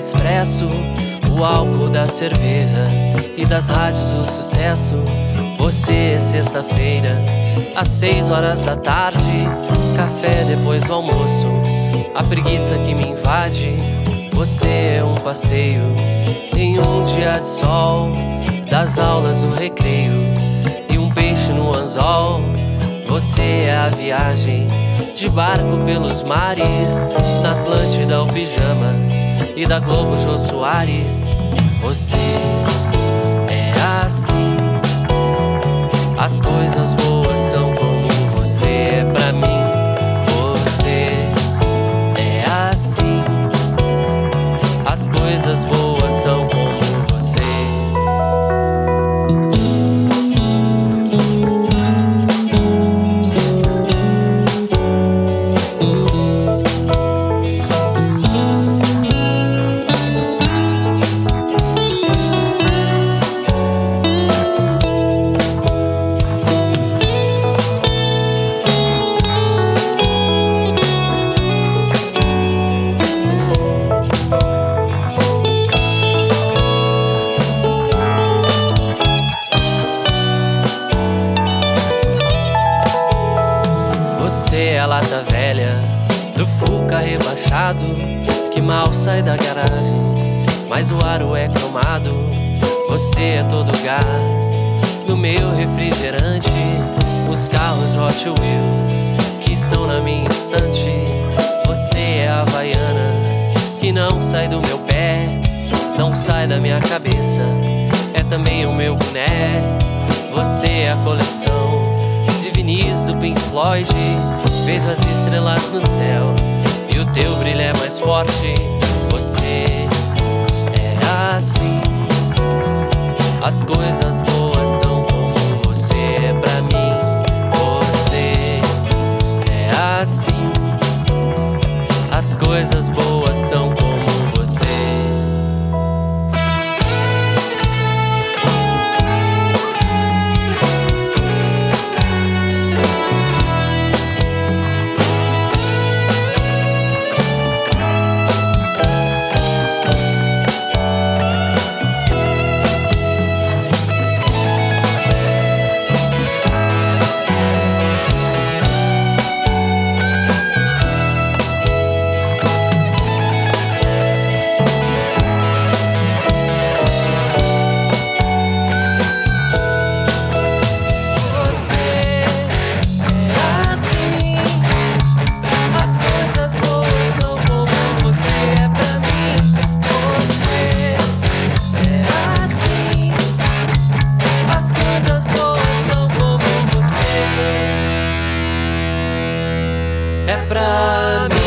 expresso, o álcool da cerveja e das rádios o sucesso. Você, sexta-feira, às 6 horas da tarde, café depois do almoço, a preguiça que me invade. Você é um passeio em um dia de sol, das aulas o recreio e um peixe no anzol. Você é a viagem de barco pelos mares, na Atlântida o pijama e da Globo Jô Soares. Você é assim, as coisas boas são como você é pra mim. Você é assim, as coisas boas são como você. Você é a lata velha do Fuca rebaixado, que mal sai da garagem, mas o aro é cromado. Você é todo gás do meu refrigerante, os carros Hot Wheels que estão na minha estante. Você é a Havaianas que não sai do meu pé, não sai da minha cabeça, é também o meu boné. Você é a coleção de vinis do Pink Floyd, vejo as estrelas no céu e o teu brilho é mais forte. Você é assim, as coisas boas são como você é pra mim. Você é assim, as coisas boas são como você. É pra mim.